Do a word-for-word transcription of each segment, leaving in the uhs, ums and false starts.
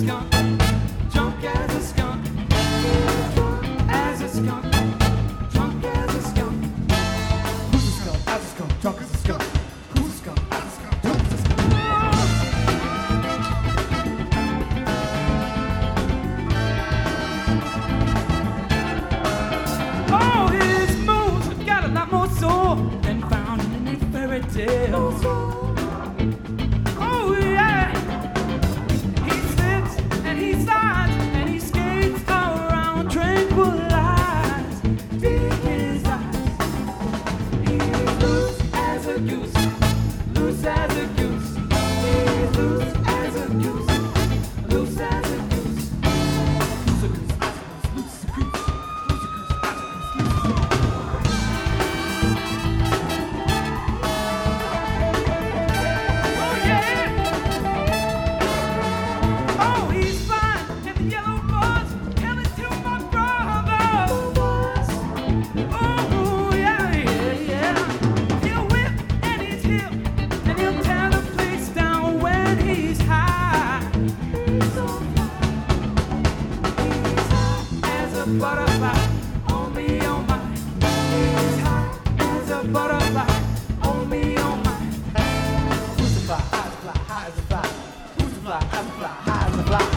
skunk, drunk as a skunk, as a skunk, drunk as a skunk. Who's a skunk? As a skunk, drunk as a skunk. Who's a skunk? As a skunk, drunk as a skunk. Oh, his moves have got a lot more soul than found in any fairy tale. Oh yeah, he slips and he slides and he skates around tranquil eyes. Deep his eyes, he's loose as a goose, loose as a goose. He's loose as a goose, loose as a goose. Loose a goose, loose a goose, loose a goose, loose a goose, loose a goose. Oh yeah. Oh, he's fine in the yellow bus. Tell it to my brother. Oh yeah, yeah, yeah. He'll whip and he's hip and he'll tear the place down when he's high. He's so fly. He's high as a butterfly. Oh me, oh my. He's high as a butterfly. Oh me, oh my. Who's the fly? How's the fly? How's the fly? Who's the fly? How's the fly? How's the fly?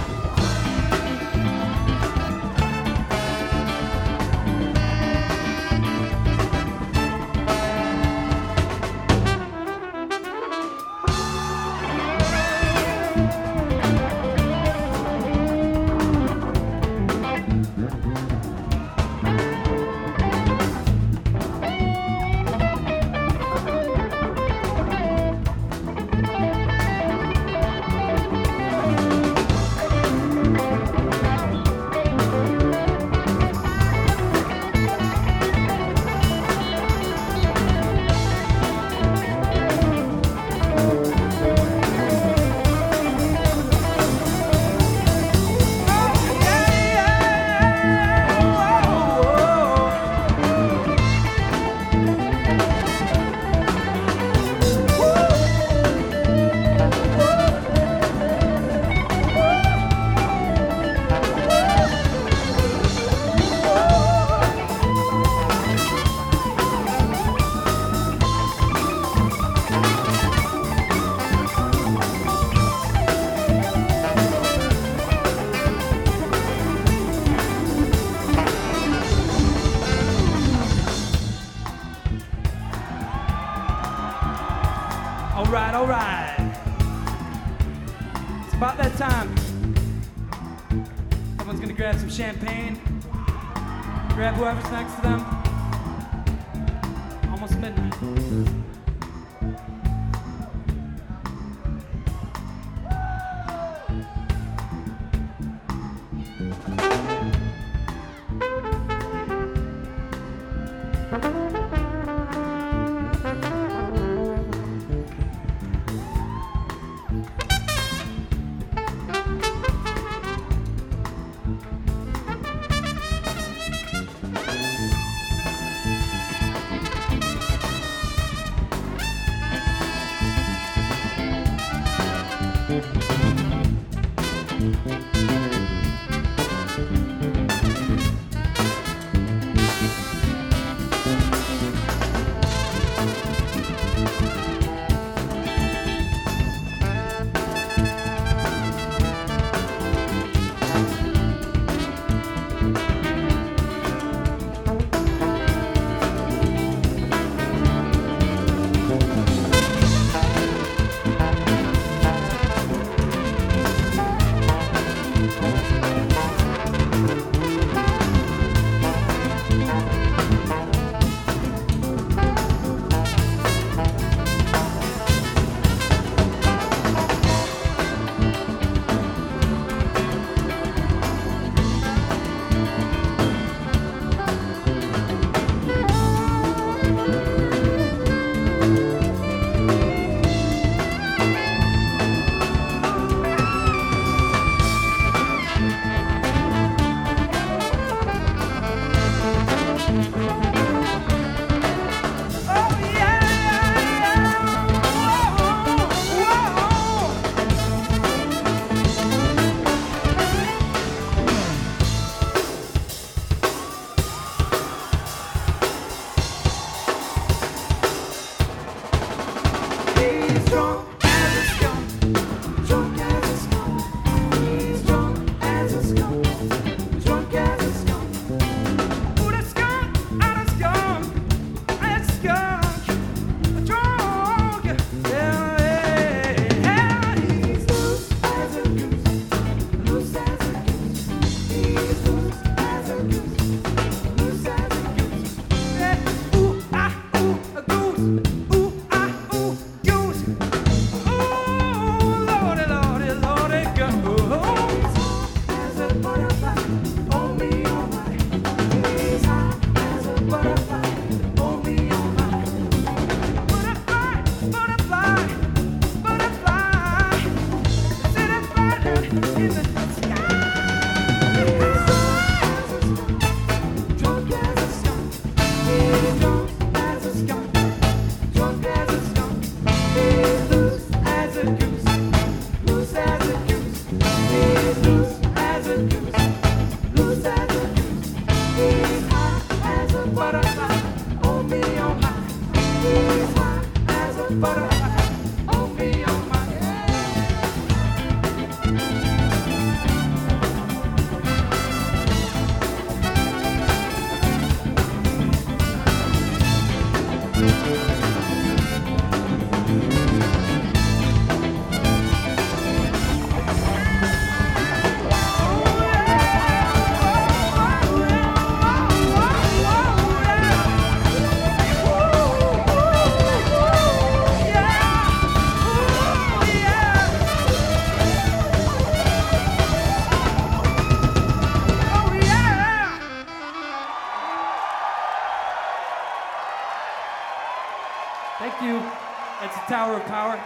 All right, all right. It's about that time. Everyone's gonna grab some champagne. Grab whoever's next to them. Almost midnight. loose as a goose, loose as a goose. He's high as a butterfly. Oh me, oh my. He's high as a butterfly. Oh me, oh my. Thank you. That's the Tower of Power.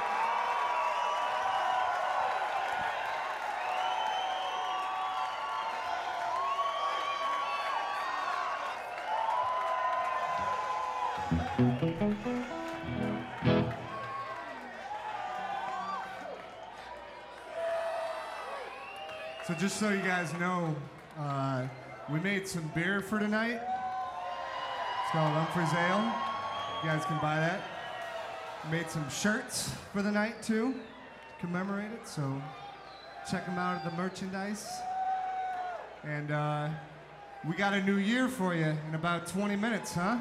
So just so you guys know, uh, we made some beer for tonight. It's called Humphrey's Ale. You guys can buy that. We made some shirts for the night too, to commemorate it. So check them out at the merchandise. And uh, we got a new year for you in about twenty minutes, huh?